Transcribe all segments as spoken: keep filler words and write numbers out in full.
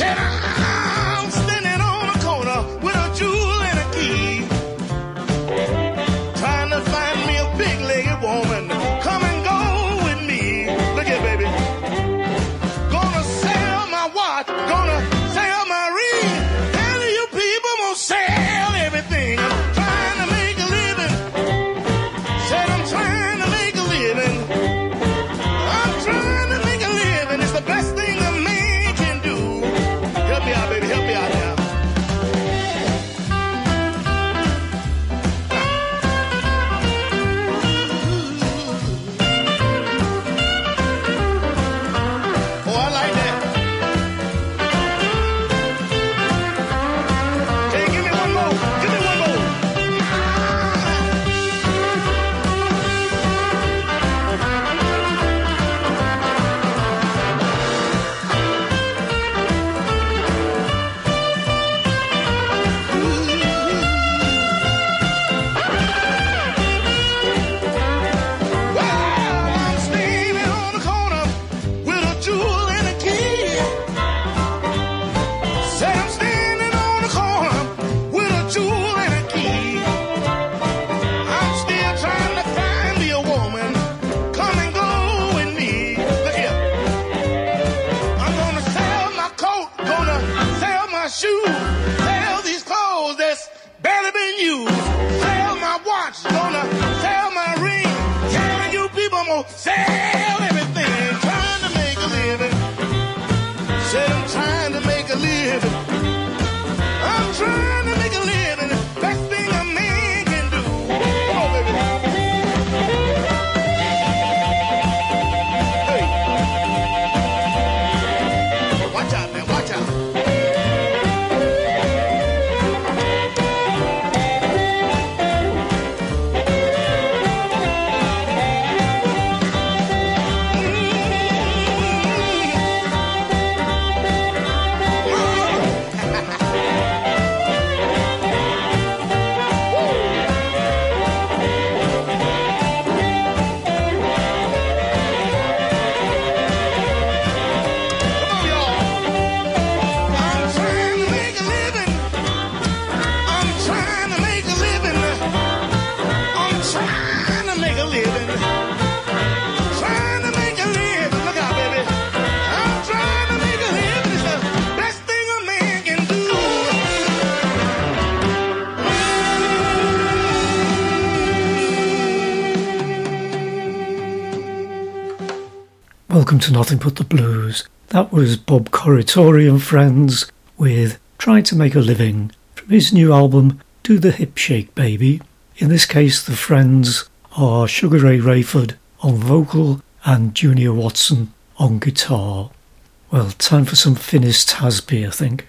Said I'm standing on a corner with a jewel and a key, trying to find me a big-legged woman. Come and go with me. Look here, baby. Gonna sell my watch, gonna sell my ring. Tell you people I'm gonna sell everything. I'm trying to make a living. Said I'm trying to make a living. I'm trying to make a living. It's the best thing a man can do. Help me out, baby. Help me out now. Oh, I like that. Hey, give me one more. Give me one more. Well, I'm standing on the corner with a jewel and a key. Say I'm standing on the corner with a jewel and a key. I'm still trying to find me a woman. Come and go with me. Look here. I'm gonna sell my coat, gonna sell my shoes, sell these clothes that's barely been used, sell my watch, gonna sell my ring. Telling you people I'm gonna sell everything. Trying to make a living. Said I'm trying to make a living. I'm trying to make a living. The best thing a man can do. Come on, baby. Hey. Watch out, man. Watch out. Come on, y'all. I'm trying to make a living. I'm trying to make a living. I'm trying to make a living. Trying to make a living. Look out, baby. I'm trying to make a living. It's the best thing a man can do. Welcome to Nothing But the Blues. That was Bob Corritore and Friends with Trying to Make a Living from his new album Do the Hip Shake Baby. In this case the Friends are Sugar Ray Rayford on vocal and Junior Watson on guitar. Well, time for some Finis Tasby, I think.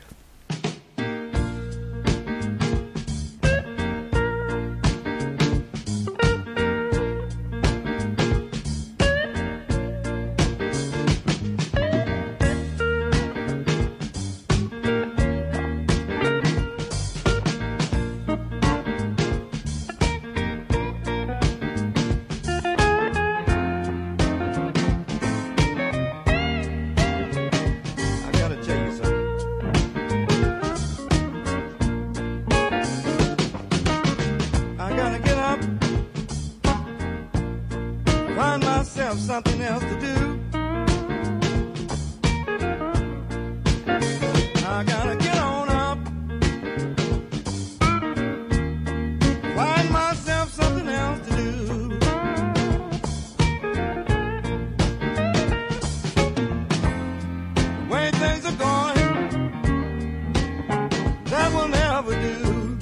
I gotta tell you something. I gotta get up, find myself something else to do. I gotta get on up, find myself something else to do. The way things are going, that will never do.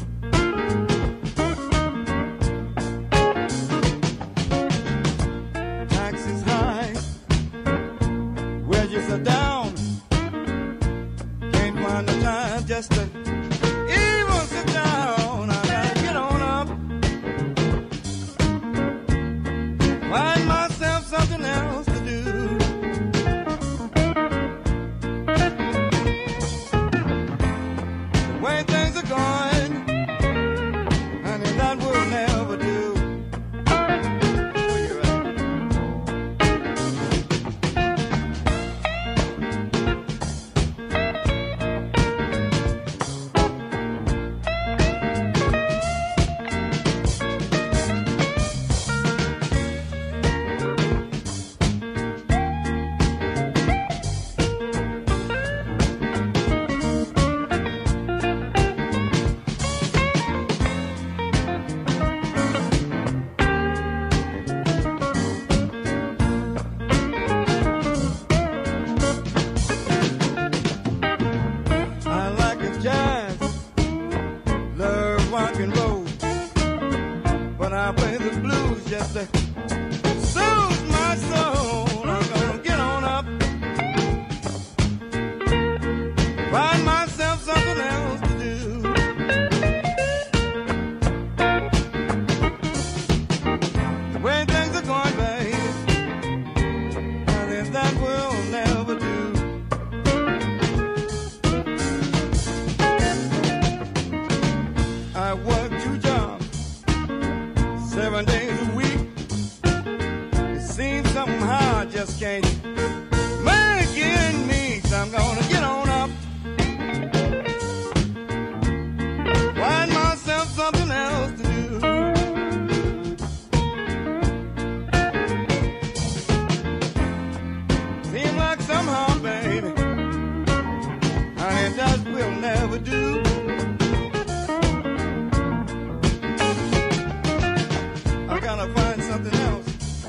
Taxes high, wages are down. Can't find the time just to even sit down. I gotta get on up, find myself something else to do. The way things are going, honey, that will never do. Where you at? I work two jobs, seven days a week. It seems somehow I just can't make it in me. So I'm gonna get on up, find myself something else to do. Seems like somehow, baby, honey, that will never do. I gotta find something else.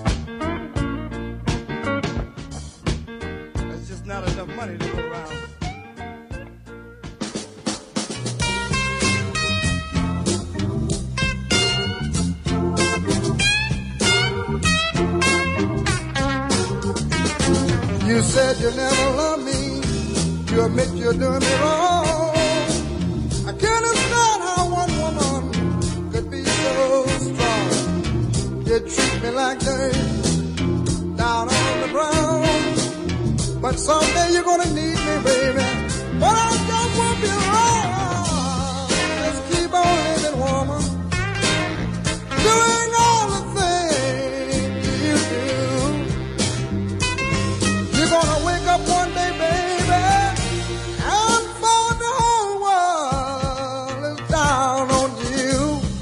There's just not enough money to go around. You said you never loved me. You admit you're doing me wrong. I can't understand how one woman could be so strong. You treat me like dirt down on the ground. But someday you're gonna need me, baby. But I just won't be wrong. Just keep on living, woman, doing all the things you do. You're gonna wake up one day, baby, and find the whole world is down on you.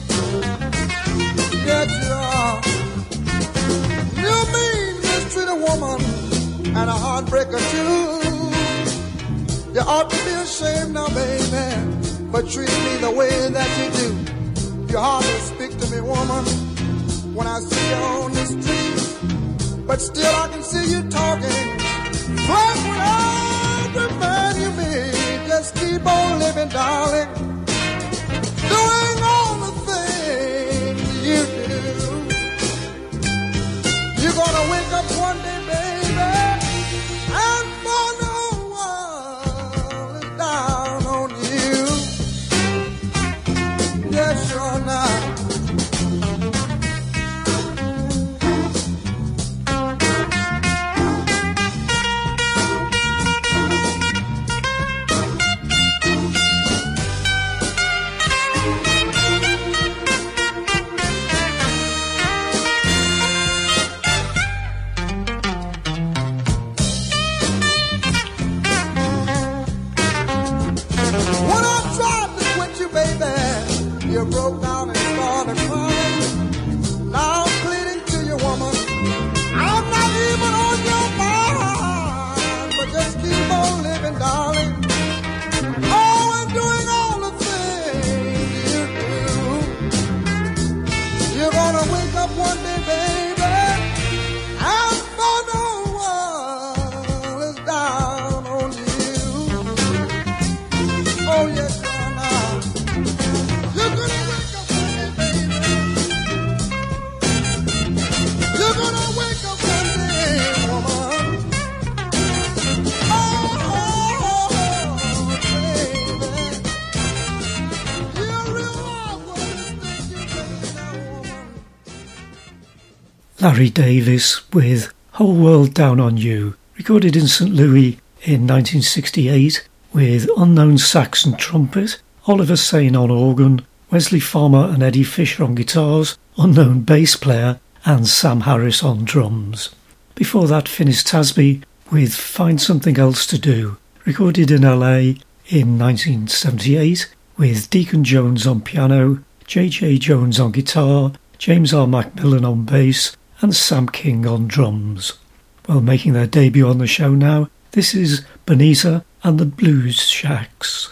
Yes, you are. You mean mistreat a woman and a heartbreaker too. You ought to be ashamed now, baby, but treat me the way that you do. You hardly speak to me, woman, when I see you on the street, but still I can see you talking. Flirt with every man you meet. Just keep on living, darling, doing all the things you do. You're gonna wake up one day, baby, and find the whole world is down on you. Yes, sure not. When I tried to quit you, baby, you broke down and started crying. Now I'm pleading to you, woman, I'm not even on your mind, but just keep on living, darling. Oh, and doing all the things you do. You're gonna wake up one day, baby, and find the whole world is down on you. Oh, yes, you're now. You're gonna wake up one day, baby. You're gonna wake up one day, woman. Oh, baby. You're real awkward, this thing you do now, woman. Larry Davis with Whole World Down on You, recorded in Saint Louis in nineteen sixty-eight, with unknown sax and trumpet, Oliver Sane on organ, Wesley Farmer and Eddie Fisher on guitars, unknown bass player, and Sam Harris on drums. Before that, Finis Tasby with Find Something Else to Do, recorded in L A in nineteen seventy-eight, with Deacon Jones on piano, J J Jones on guitar, James R. Macmillan on bass, and Sam King on drums. Well, making their debut on the show now, this is Bonita and the Blues Shacks.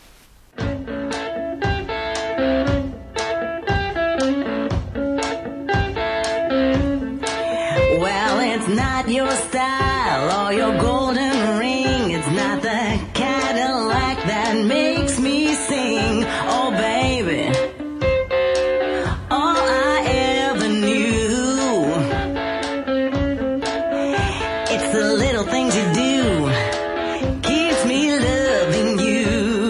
Well, it's not your style or your golden ring. It's not the Cadillac that makes me sing. Oh, baby, all I ever knew. It's the little things you do keeps me loving you.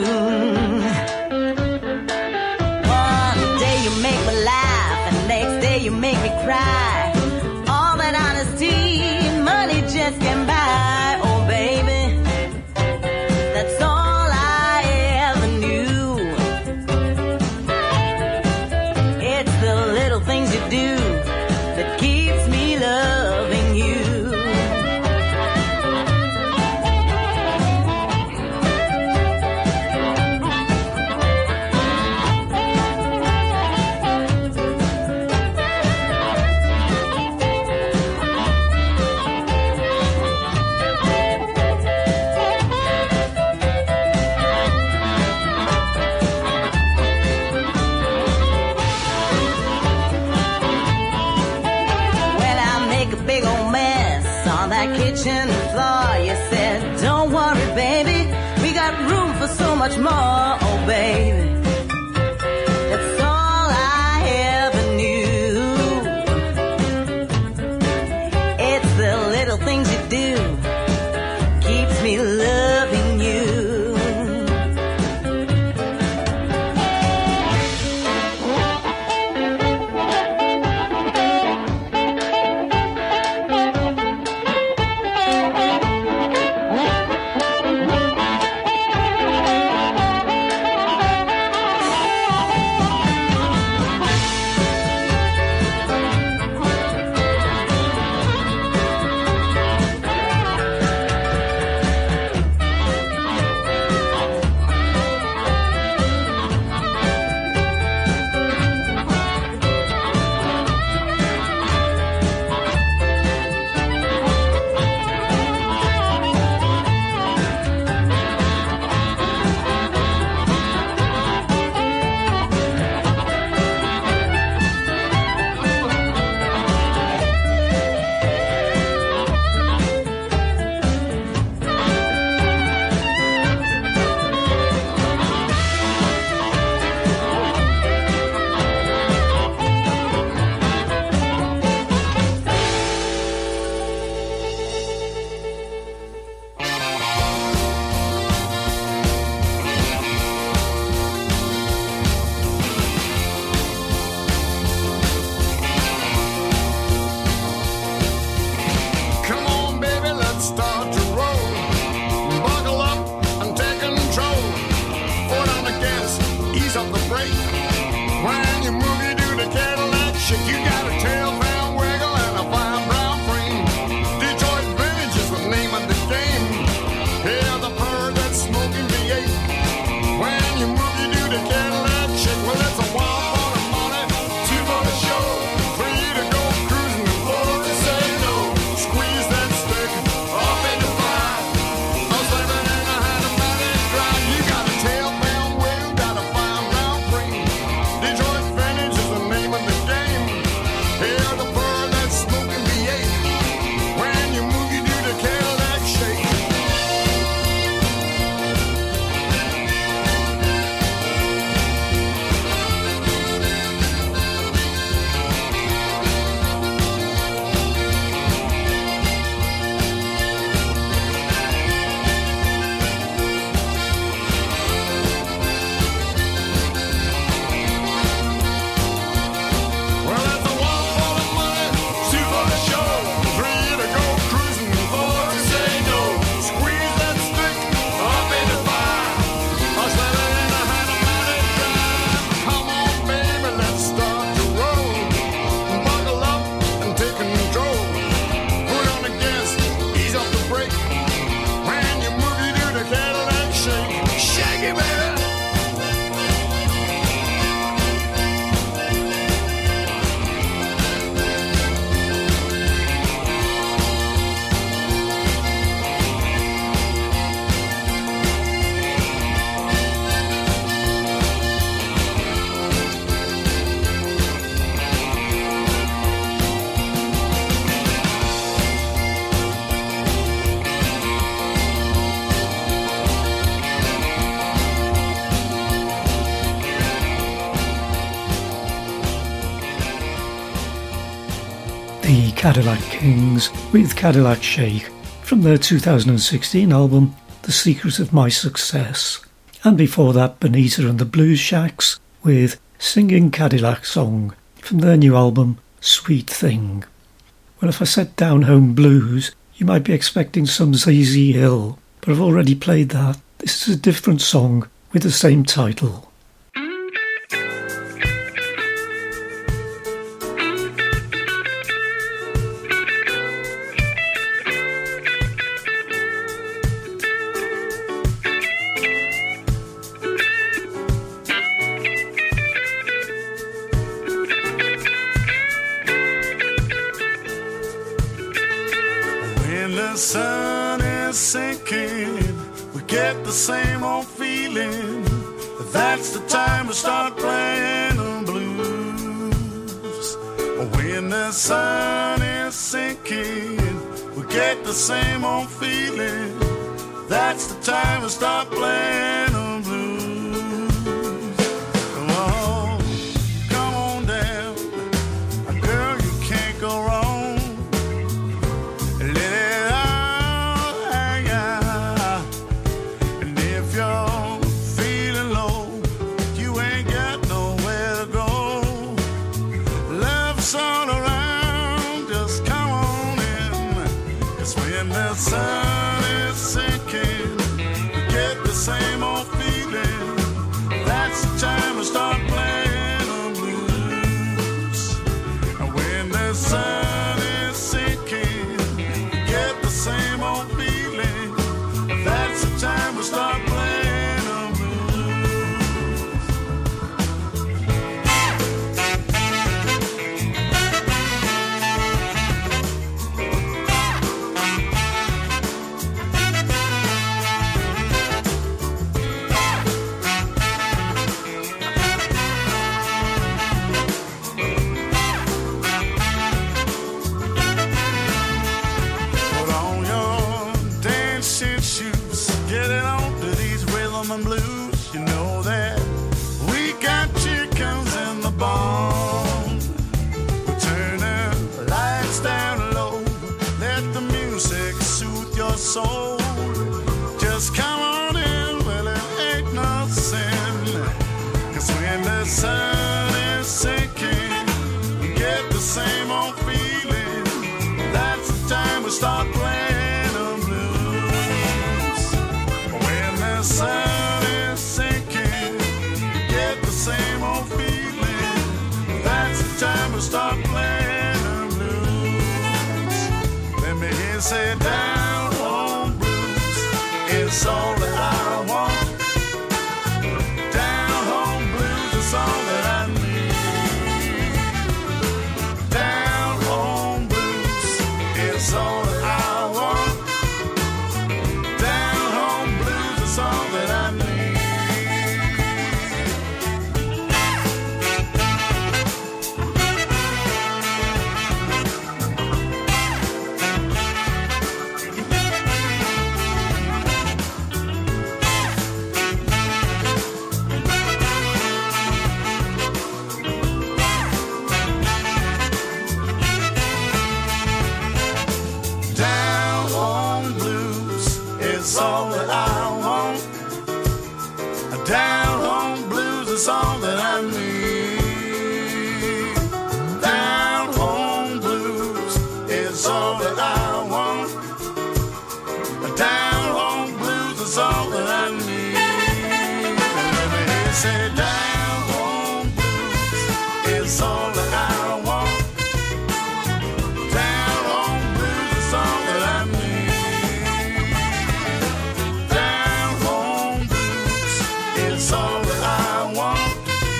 One day you make me laugh, and next day you make me cry. All that honesty, money just can't buy. Oh, baby, that's all I kitchen floor. You said, don't worry, baby, we got room for so much more. Oh, baby, that's all I ever knew. It's the little things you do keeps me loving you. The Cadillac Kings with Cadillac Shake from their two thousand sixteen album The Secret of My Success, and before that Bonita and the Blues Shacks with Singing Cadillac Song from their new album Sweet Thing. Well, if I said Down Home Blues, you might be expecting some Z Z Hill, but I've already played that. This is a different song with the same title. The sun is sinking, we get the same old feeling. That's the time to start playing the blues. When the sun is sinking, we get the same old feeling. That's the time to start playing the blues. Oh, come on down, girl, you can't go wrong. Let it all hang out. And if you're feeling low, you ain't got nowhere to go. Love's all around, just come on in. 'Cause when the sun is sinking, you get the same old feeling. That's the time to start playing the blues. And when the sun is sinking, you get the same old feeling. That's the time to start playing the blues. Put on your dancing shoes, get it on to these rhythm and blues. You know that we got chickens in the barn. We're turning the lights down low, let the music soothe your soul. Just come on in, well it ain't no sin. 'Cause when the sun is sinking, you get the same old feeling. That's the time we start playing the blues. When the sun is sinking, you get the same old feeling. That's the time we start playing the blues. Let me hear you say down home blues. It's all that I want. Down home blues is all that I need. Down home blues is all that I want. Down home blues is all that I need. Down home blues is all that I want. Down home blues is all that I need. Down home blues is all that I want. Down home blues is all that I need. Let me hear you say down home blues is all that I want. Down home blues is all that I need. Down home blues is all that I want.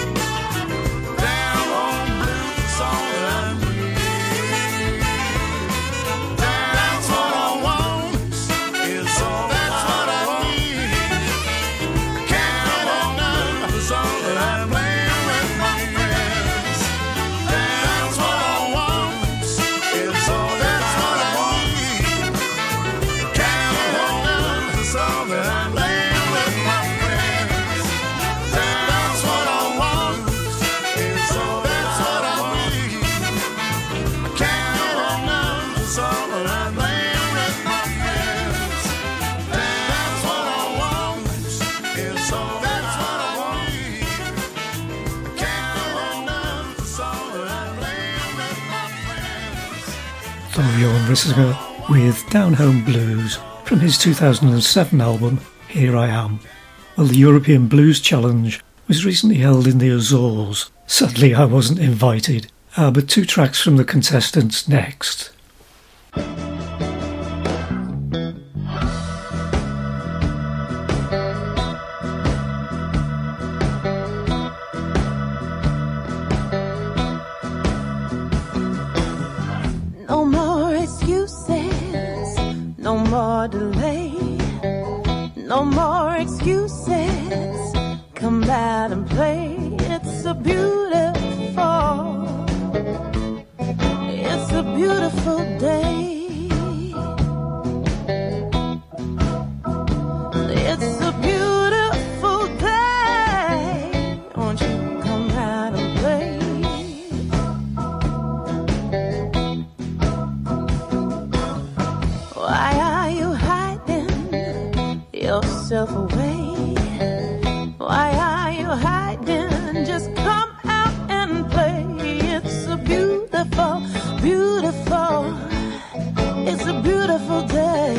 Down home blues is all that I need. That's what I want. It's all that I need. Down home blues is all that I play with my friends. That's what I want. It's all that's what I need. Down home blues is all that I play with my friends. That's what I want. It's all that's what I need. Down home blues is all that I play with my friends. That's what I want. It's all that's what I need. Down home blues is all that I play with my friends. Thorbjorn Risager with Down Home Blues from his two thousand seven album Here I Am. Well, the European Blues Challenge was recently held in the Azores. Sadly, I wasn't invited, uh, but two tracks from the contestants next. No more excuses, no more delay, no more excuses. Come out and play. It's a beautiful, it's a beautiful day. Why are you hiding? Just come out and play. It's a beautiful, beautiful, it's a beautiful day.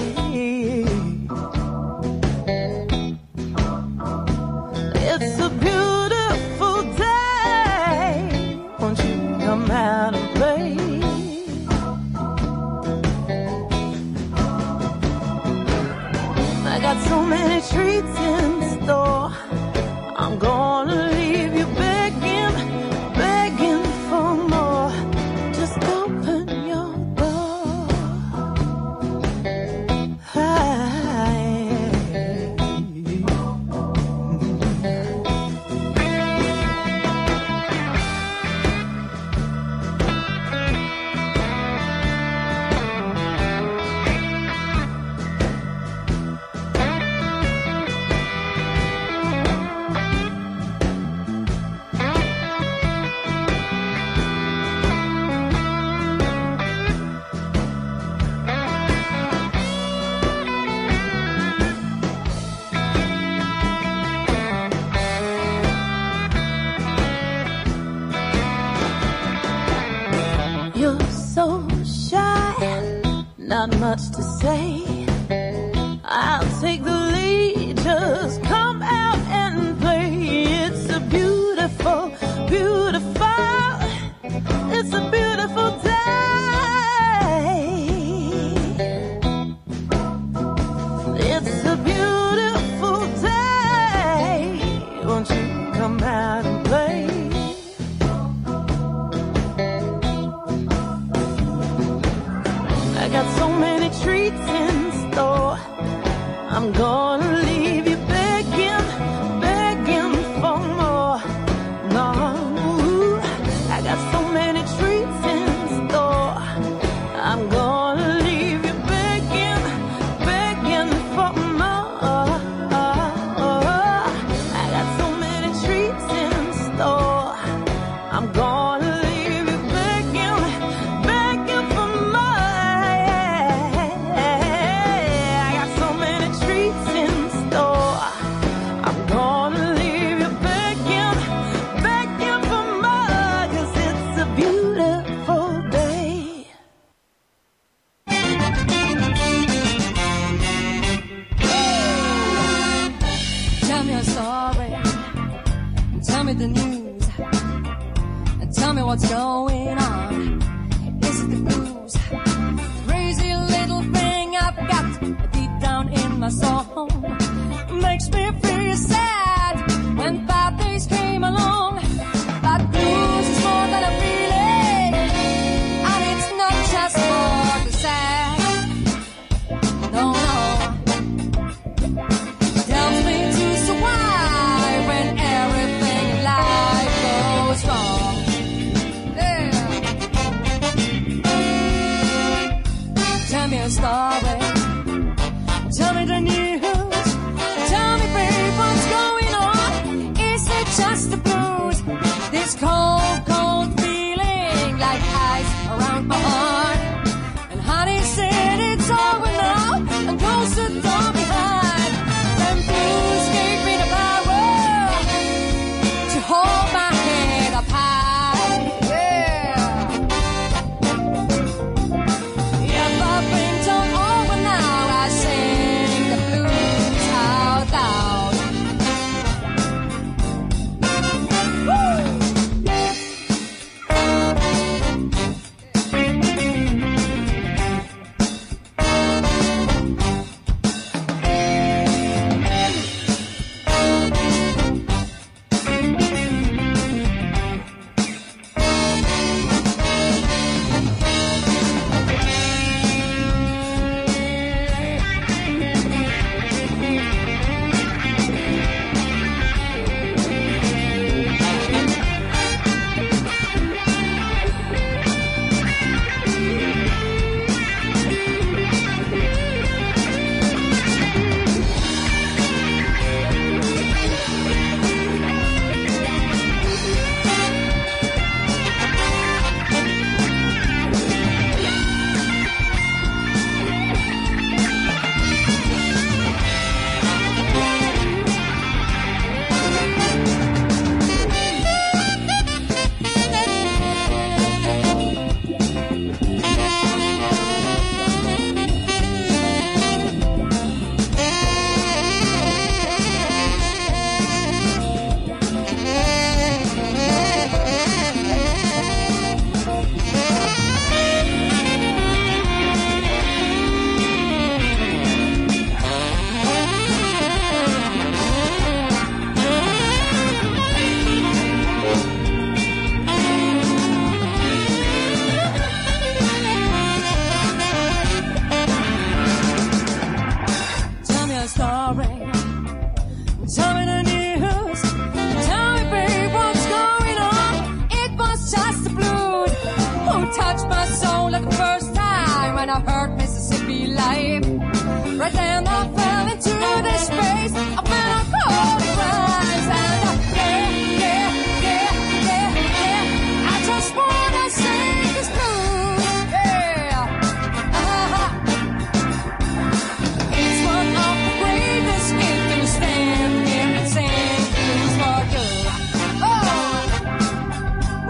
It's a beautiful day. Won't you come out and play? I got so many treats in store. I'm gonna leave you begging, begging for more. Just open your door. Hi. You're so shy, not much to say. I'll take the lead, just come out and play. It's a beautiful, beautiful, it's a beautiful day. It's a beautiful day. Won't you come out and play? I got so many treats in store. I'm gonna leave you begging, begging for more. No, I got so many treats in store. I'm gonna leave you begging, begging for more. I got so many treats in store. I'm gonna leave you begging, begging for more. I got so many treats in store. I'm gonna leave you begging, begging for more. 'Cause it's a beautiful day. Tell me a story, tell me the news, and tell me what's going on. Is it the blues? Crazy little thing I've got deep down in my soul. Makes me feel sad when bad days came along. But blues is more than a feeling, and it's not just for the sad. No, no. Helps me to survive when everything in life goes wrong. Yeah. Tell me a story. Tell me the news. Tell me, babe, what's going on? Is it just the blues? This cold, cold feeling like ice around my heart. And honey said it's over now and close the door behind. Them blues gave me the power to hold my head up high. Yeah. If I've been done over now, I sing the blues out loud. Tell me the news. Tell me, babe, what's going on? It was just the blues who touched my soul like the first time when I heard Mississippi life. Right then I fell into this space. I felt a cold rise and I, yeah, yeah, yeah, yeah, yeah. I just wanna sing this blues, yeah. Uh-huh. It's one of the greatest if you stand here and sing blues for good. Oh,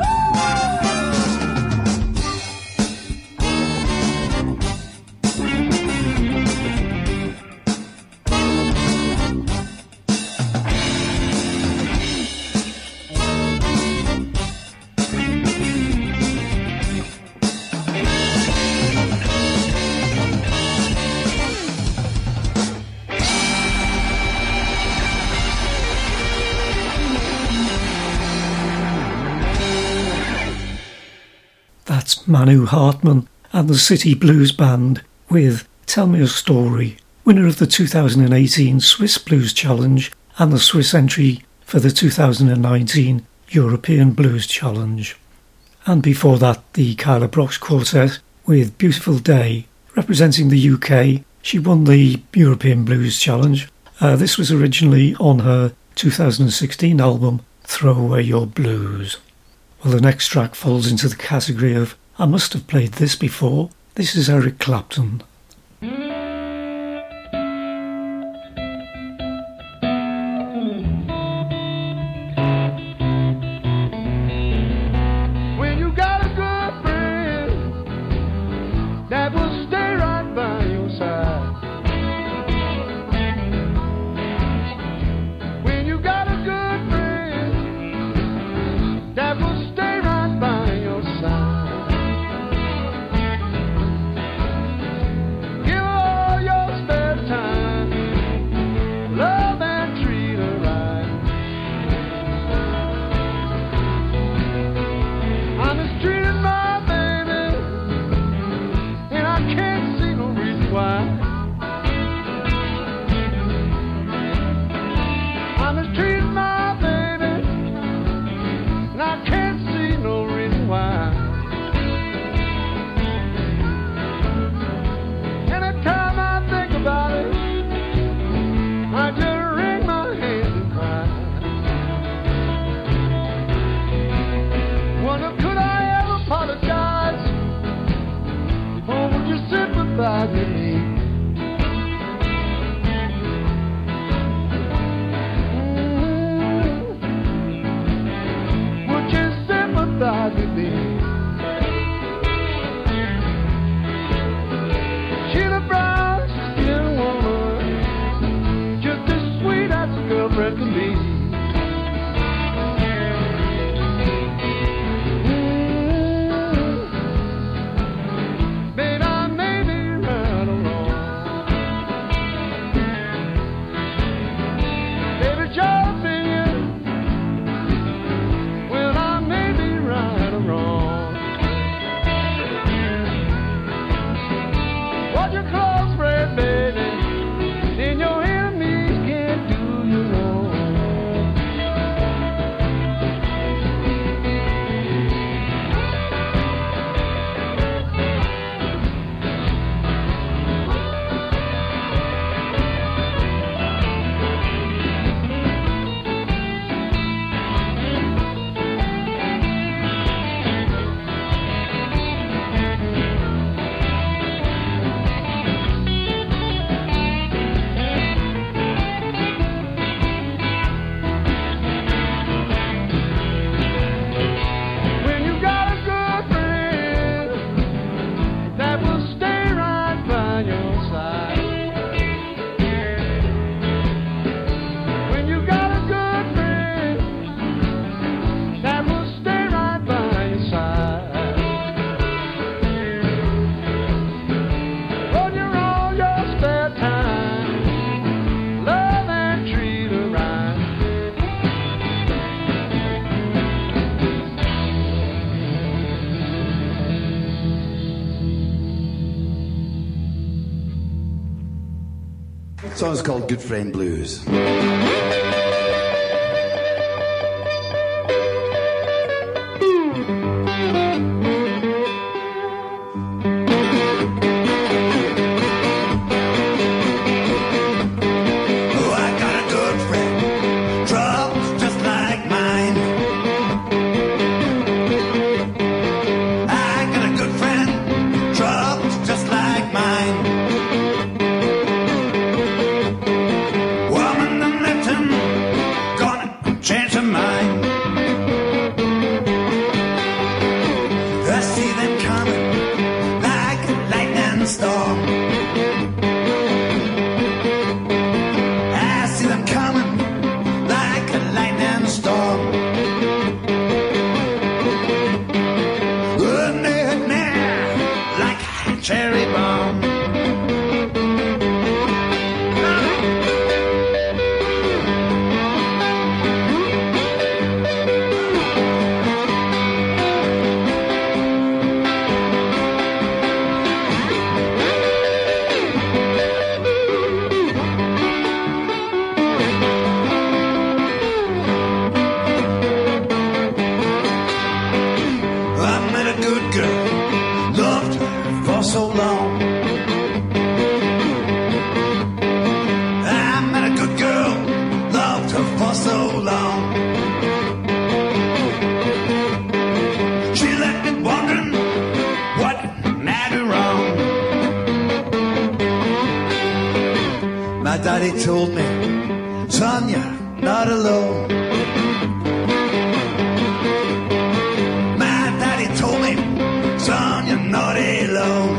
That's Manu Hartman and the City Blues Band with Tell Me a Story, winner of the two thousand eighteen Swiss Blues Challenge and the Swiss entry for the two thousand nineteen European Blues Challenge. And before that, the Kyla Brox Quartet with Beautiful Day. Representing the U K, she won the European Blues Challenge. Uh, this was originally on her two thousand sixteen album Throw Away Your Blues. Well, the next track falls into the category of I must have played this before. This is Eric Clapton. When you got a good friend that will stay right by your side. When you got a good friend that will stay right by your side. Give her all your spare time, love and treat her right. I mistreated my baby, and I can't see no reason why. I mistreated my baby, and I can't see no reason why. Anytime I think about it, I just wring my hands and cry. Wonder, could I ever apologize? Or would you sympathize with me? Mm, would you sympathize with me? She's a brown skin woman, just as sweet as a girlfriend can be. Mm, babe, I may be right or wrong. Baby, it's your opinion. Well, I may be right or wrong. Watch your clothes spread, baby, then your enemies can't do you wrong. When you got a good friend that will stay right by your side. When you got a good friend that will stay right by your side. Hold you all your spare time, love and treat her right. The song's called Good Friend Blues. for so long. She left me wondering what I do wrong. My daddy told me, son, you're not alone. My daddy told me, son, you're not alone.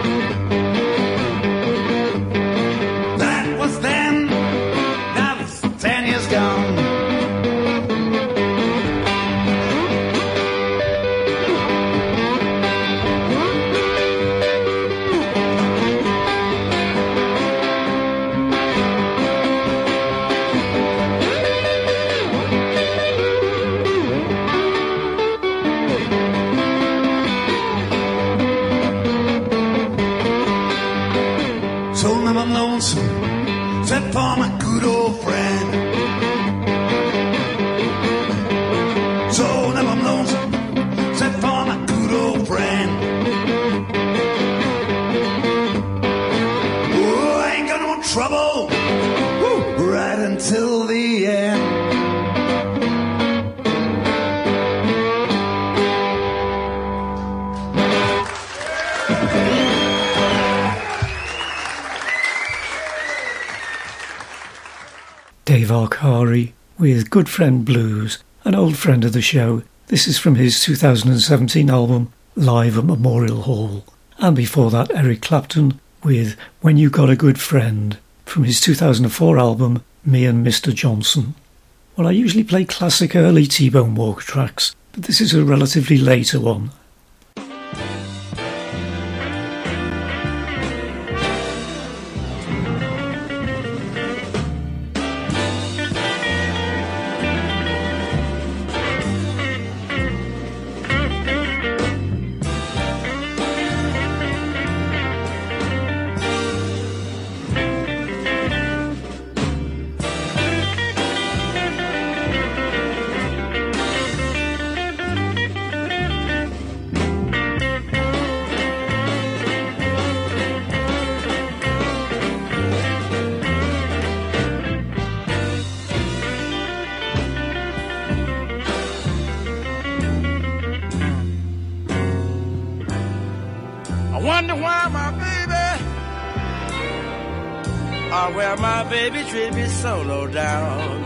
That was then, that was ten years gone. Told him I'm lonesome, said for my good old friend. Told him I'm lonesome, said for my good old friend. Oh, I ain't got no trouble, woo, right until the end. Dave Arcari with Good Friend Blues, an old friend of the show. This is from his two thousand seventeen album Live at Memorial Hall. And before that, Eric Clapton with When You Got a Good Friend from his two thousand four album Me and Mister Johnson. Well, I usually play classic early T-Bone Walker tracks, but this is a relatively later one. I wonder why my baby, or where my baby treat me so low down.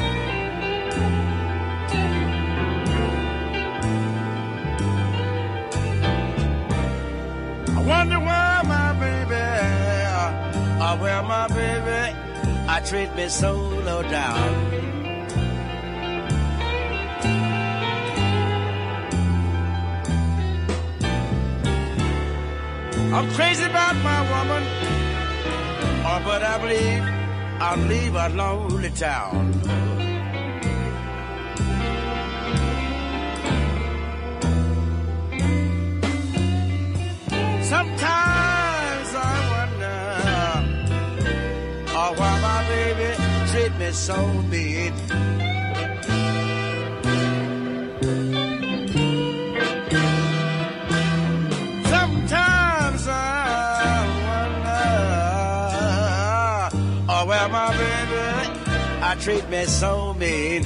I wonder why my baby, or where my baby, I treat me so low down. I'm crazy about my woman, oh, but I believe I'll leave a lonely town. Sometimes I wonder, oh, why my baby treat me so mean. My baby, I treat me so mean.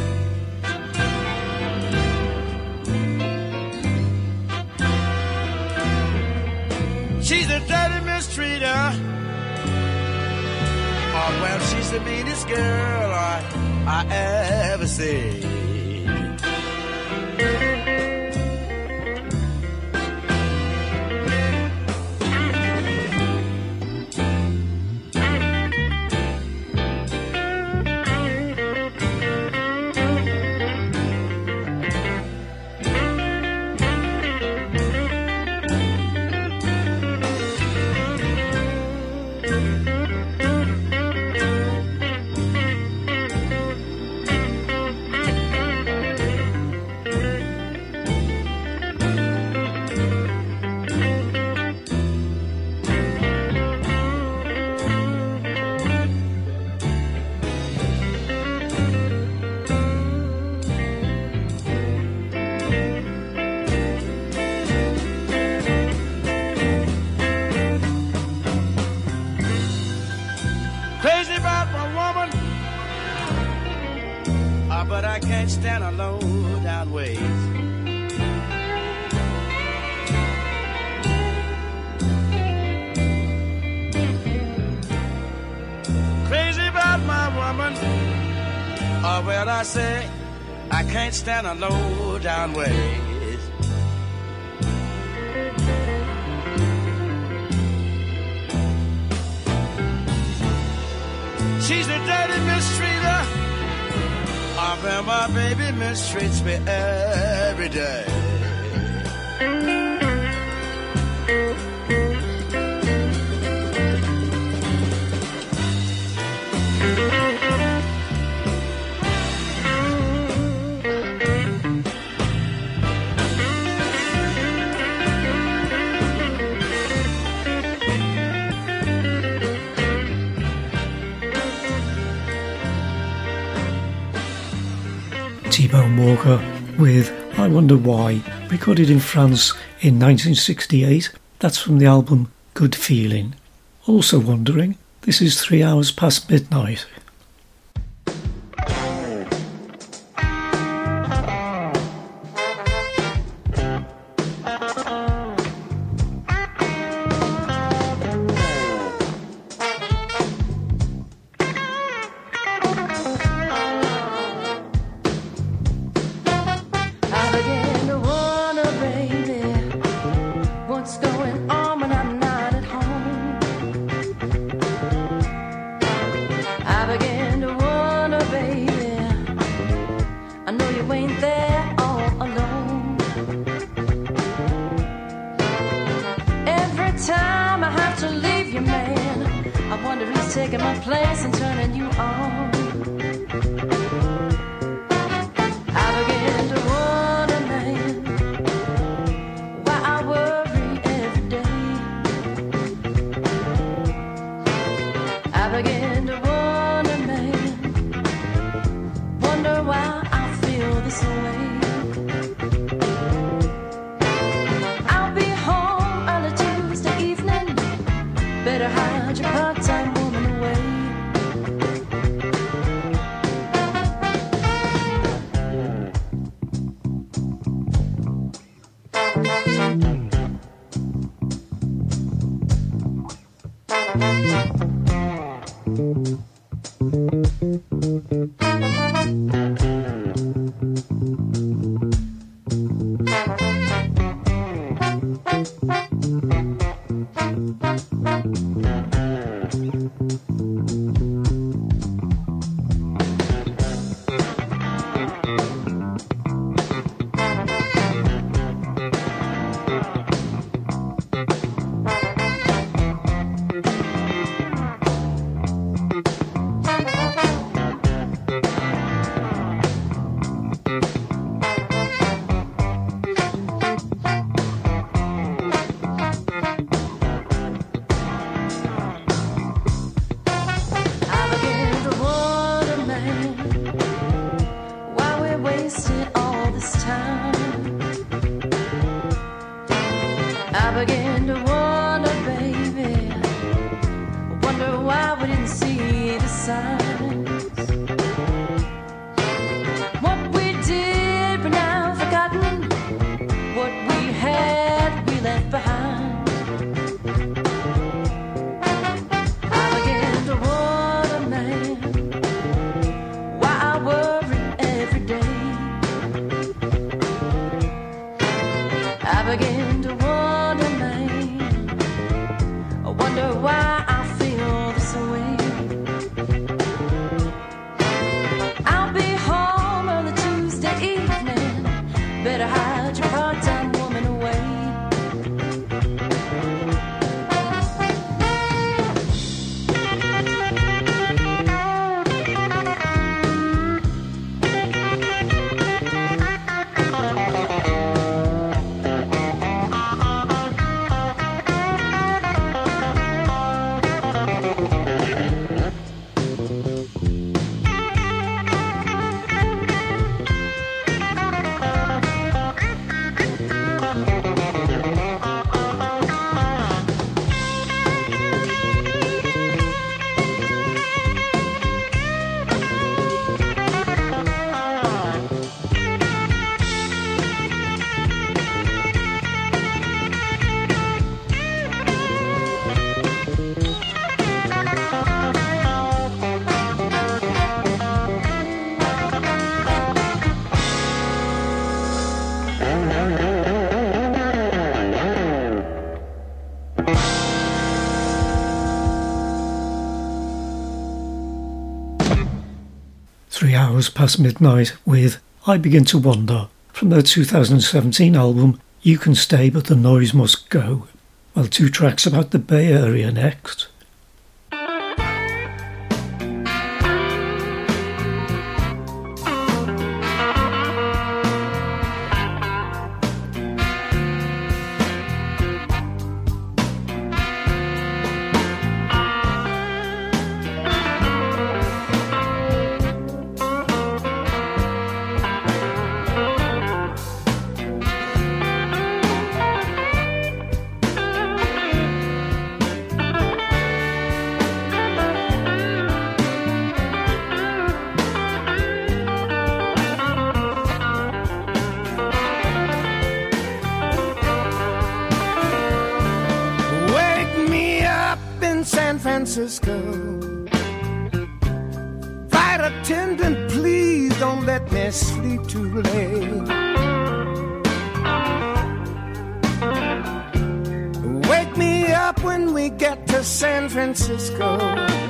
She's a dirty mistreater. Oh, well, she's the meanest girl I, I ever seen. Ah, but I can't stand a low down ways. Crazy about my woman. Oh, well, I say I can't stand a low down ways. She's a dirty mistreater. Oh, well, my baby mistreats me every day. T-Bone Walker with I Wonder Why, recorded in France in nineteen sixty-eight. That's from the album Good Feeling. Also wondering, this is three hours past midnight. Better hide your part-time woman away. Hours Past Midnight with I Begin to Wonder from their two thousand seventeen album You Can Stay But the Noise Must Go. Well, two tracks about the Bay Area next. Francisco. Flight attendant, please don't let me sleep too late. Wake me up when we get to San Francisco.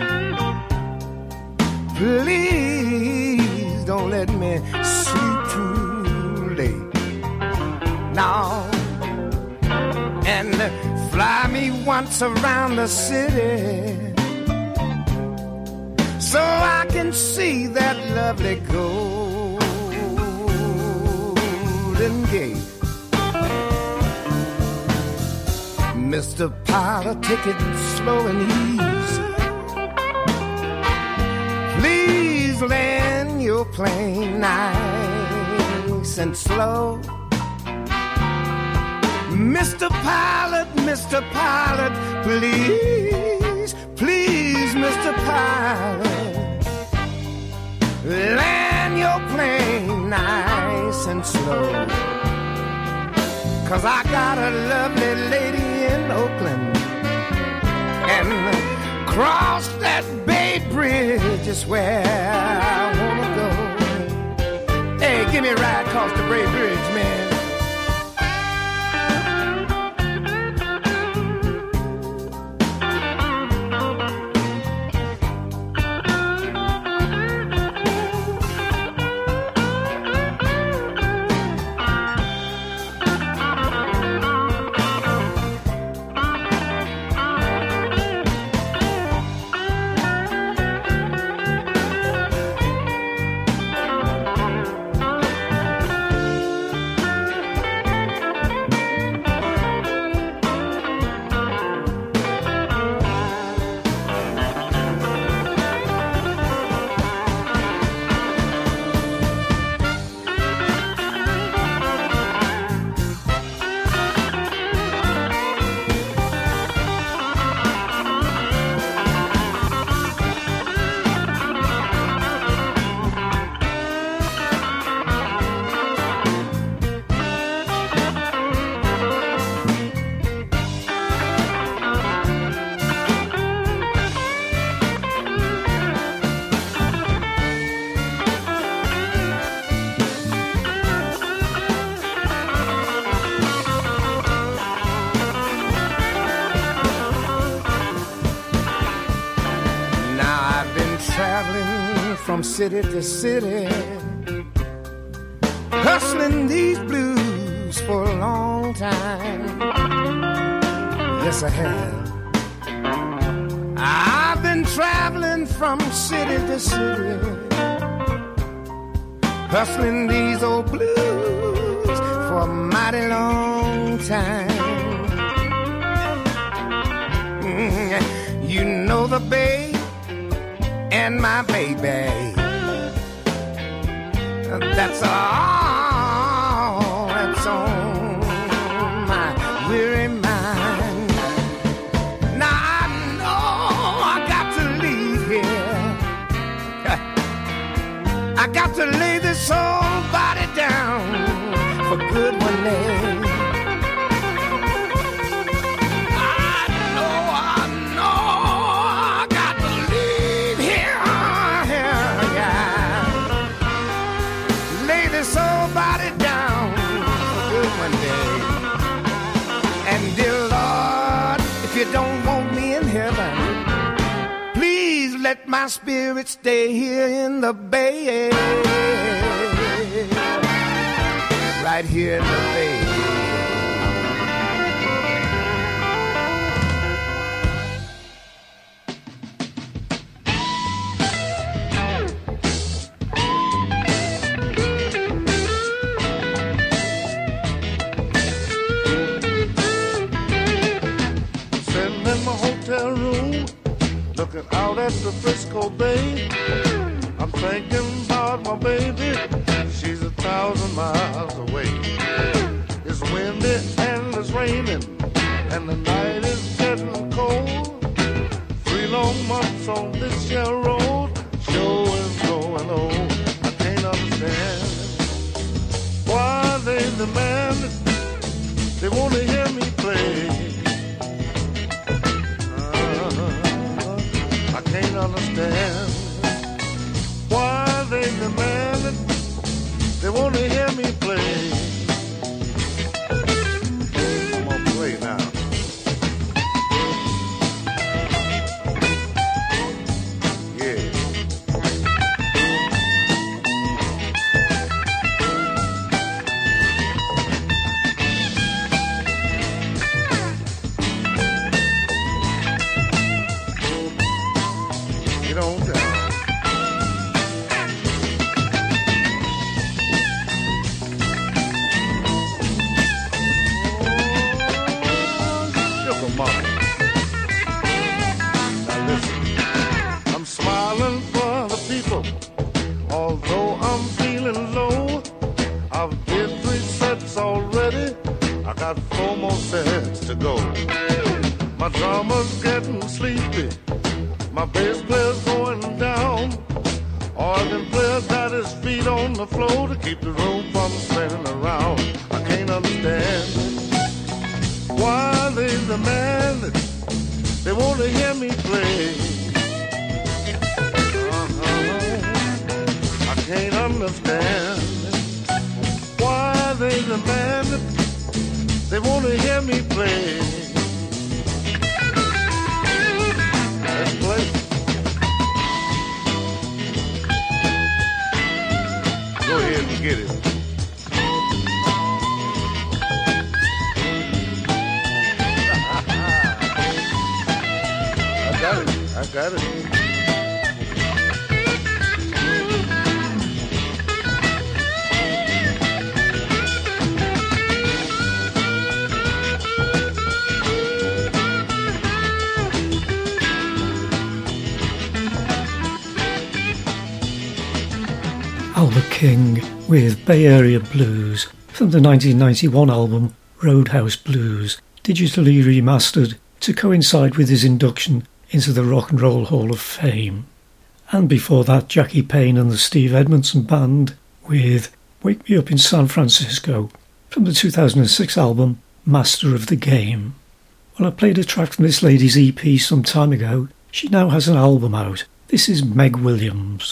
Please don't let me sleep too late. Now, and fly me once around the city so I can see that lovely Golden Gate. Mister Pilot, take it slow and easy. Please land your plane nice and slow. Mister Pilot, Mister Pilot, please, please, Mister Pilot, land your plane nice and slow. 'Cause I got a lovely lady in Oakland, and cross that Bay Bridge is where I wanna go. Hey, give me a ride across the Bay Bridge, man. From city to city, hustling these blues for a long time. Yes, I have. I've been traveling from city to city, hustling these old blues for a mighty long time. Mm, you know the Bay and my baby, that's all that's on my weary mind. Now I know I got to leave here. I got to lay this whole body down for good one day. Let my spirit stay here in the Bay, right here in the Bay. Looking out at the Frisco Bay, I'm thinking about my baby. She's a thousand miles away. It's windy and it's raining, and the night is getting cold. Three long months on this here road, sure is growing old. I can't understand why they demand it. They want to hear me play. I can't understand why they demand it. They want to hear me play. I'm gonna play now. Yeah. Get on down. Sugar mama. Now listen, I'm smiling for the people, although I'm feeling low. I've did three sets already. I got four more sets to go. My drummer's getting sleepy. My bass player's going down. Organ player's got his feet on the floor to keep the room from spinning around. I can't understand why they demand it. They want to hear me play. Uh-huh. I can't understand why they demand it. They want to hear me play. Let's play. Go ahead and get it. I got it. I got it. Albert King with Bay Area Blues from the nineteen ninety-one album Roadhouse Blues, digitally remastered to coincide with his induction into the Rock and Roll Hall of Fame. And before that, Jackie Payne and the Steve Edmondson Band with Wake Me Up in San Francisco from the two thousand six album Master of the Game. Well, I played a track from this lady's E P some time ago. She now has an album out. This is Meg Williams.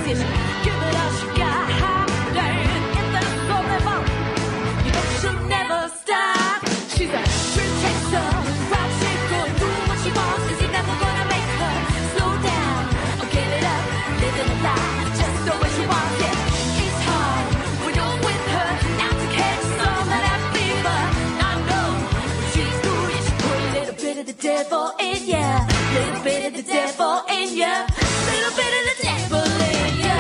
it. Give it all she got. Damn, if that's all they want, you know she'll never stop. She's a dream chaser, rock shaker, do what she wants, 'cause you're never gonna make her slow down or give it up, living a life just the way she wants it. It's hard when you're with her, not to catch some of that fever. I know what she's doing, yeah, she put a little bit of the devil in ya, little bit of the devil in ya, little bit of the devil in ya.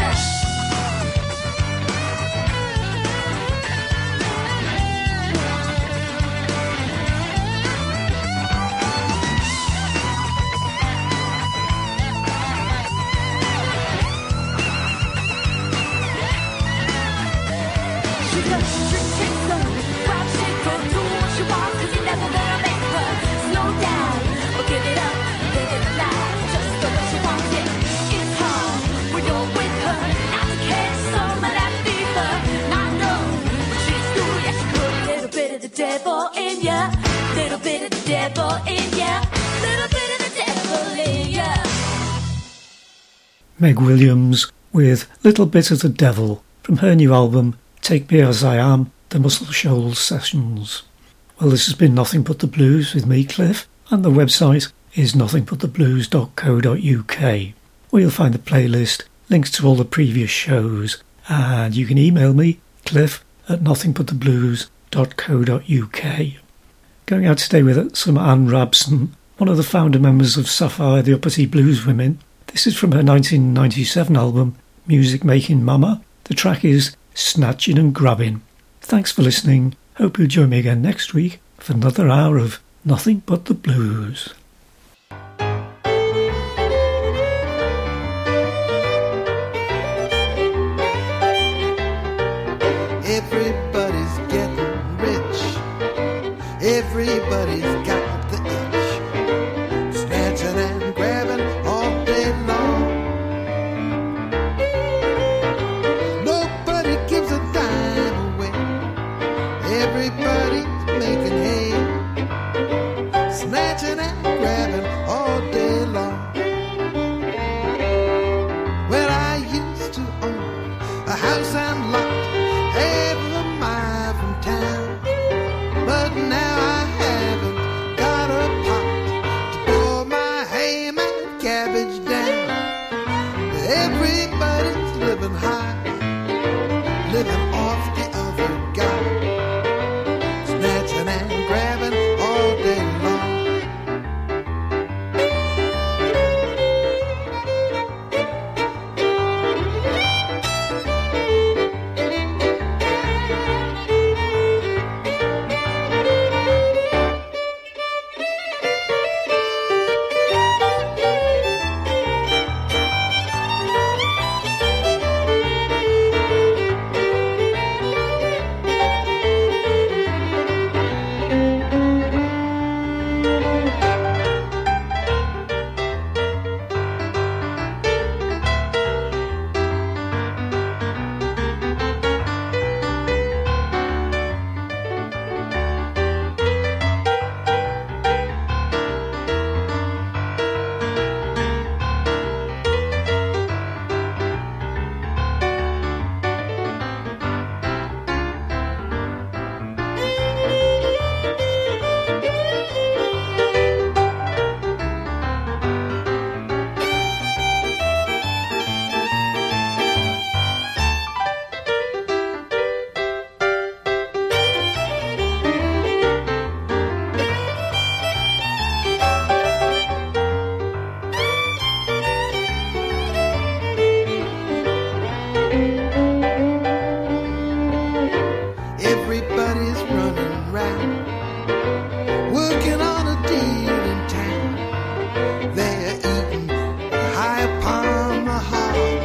She's a dream chaser, rock shaker, do what she wants, 'cause you're never gonna make her slow down or give it up, live it alive just the way she wants it. It's hard when you're with her, not to catch some of that fever. I know what she's doing, yeah, she put a little bit of the devil in ya, little bit of the devil in ya, little bit of the devil in ya. Meg Williams with Little Bit of the Devil from her new album Take Me As I Am, the Muscle Shoals Sessions. Well, this has been Nothing But the Blues with me, Cliff, and the website is nothing but the blues dot co dot uk, where you'll find the playlist, links to all the previous shows, and you can email me, cliff at nothing but the blues dot co dot uk. Going out today with some Anne Rabson, one of the founder members of Sapphire the Uppity Blues Women. This is from her nineteen ninety-seven album Music Making Mama. The track is Snatching and Grabbing. Thanks for listening. Hope you'll join me again next week for another hour of Nothing But the Blues. Everybody's getting rich. Everybody's got the itch. Snatching and grabbing all day long. Nobody gives a dime away. Everybody's making hay. Snatching and grabbing all day long. Well, I used to own a house and lot half a mile from town, but now I haven't got a pot to pour my ham and cabbage down. Everybody's living high, living off the other guy, snatching and grabbing all day long. Everybody's running round, working on a deal in town. They're eating high upon the hog.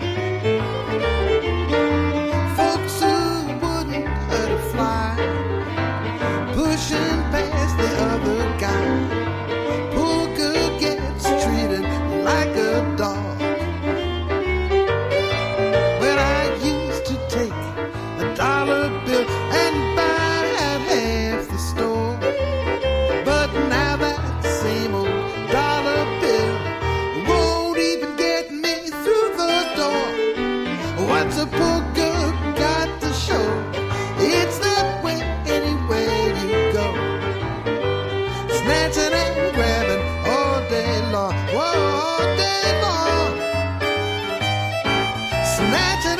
Folks who wouldn't hurt a fly, pushing past the other guy. Poor girl gets treated like a dog. When I used to take a dollar bill and buy at half the store, but now that same old dollar bill won't even get me Imagine